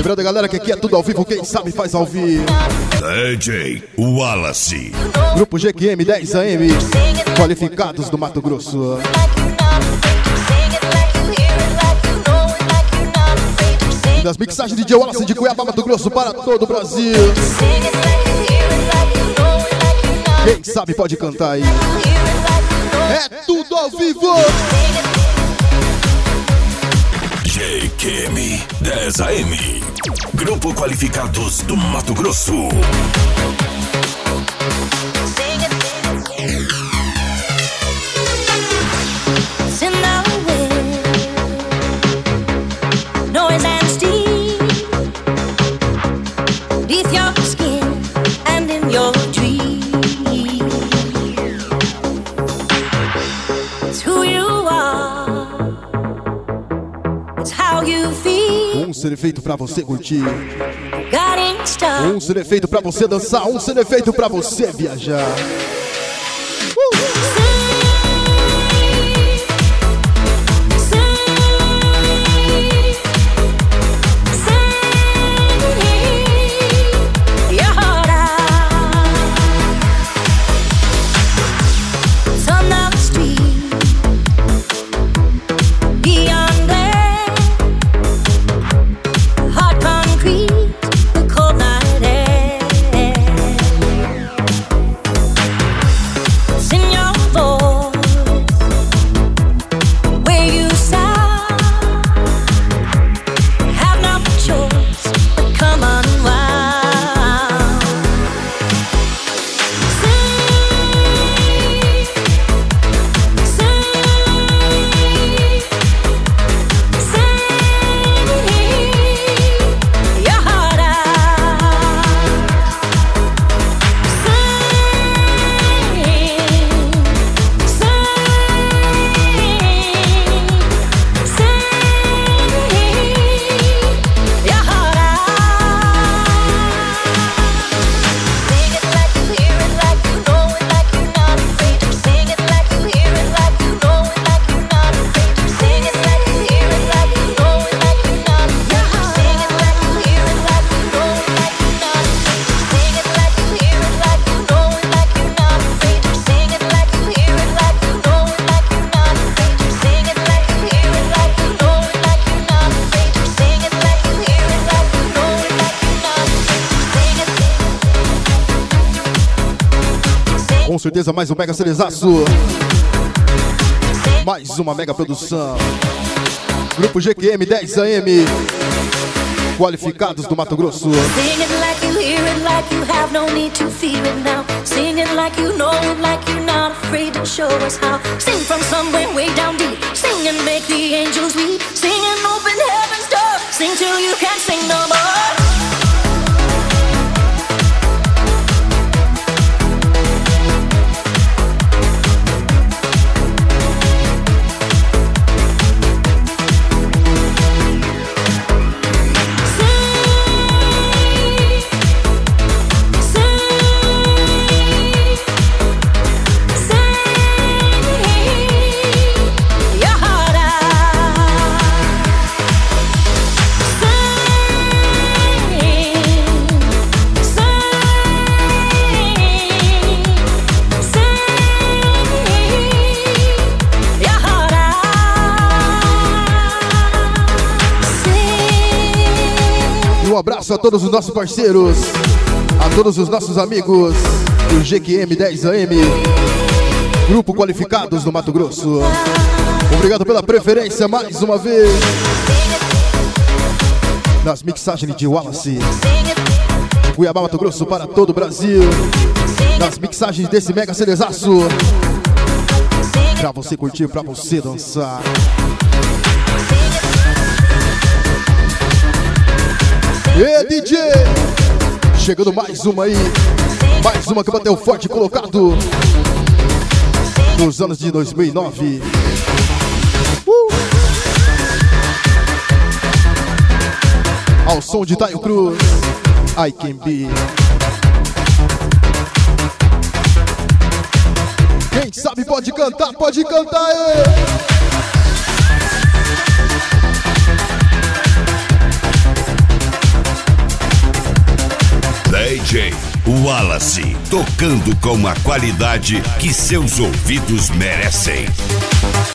Lembrando, galera, que aqui é tudo ao vivo, quem sabe faz ao vivo. DJ Wallace. Grupo GQM 10 AM, qualificados do Mato Grosso. Das mixagens de DJ Wallace de Cuiabá, Mato Grosso, para todo o Brasil. Quem sabe pode cantar aí. É tudo ao vivo. GQM 10 AM, Grupo Qualificados do Mato Grosso. Um CD feito pra você curtir, um CD feito pra você dançar, um CD feito pra você viajar. Com certeza mais um mega celezaço, mais uma mega produção. Grupo GQM 10 AM, qualificados do Mato Grosso. Sing it like you hear it, like you have no need to fear it now. Sing it like you know it, like you're not afraid to show us how. Sing from somewhere way down deep. Sing and make the angels weep. Sing and open heaven's door. Sing till you can't sing no more. Um abraço a todos os nossos parceiros, a todos os nossos amigos do GQM 10 AM, Grupo Qualificados do Mato Grosso. Obrigado pela preferência mais uma vez. Nas mixagens de Wallace, Cuiabá, Mato Grosso, para todo o Brasil. Nas mixagens desse mega celezaço, pra você curtir, pra você dançar. E DJ, chegando mais uma aí, mais uma que bateu forte, colocado nos anos de 2009. Ao som de Taio Cruz, I Can Be. Quem sabe pode cantar aí. DJ Wallace, tocando com a qualidade que seus ouvidos merecem.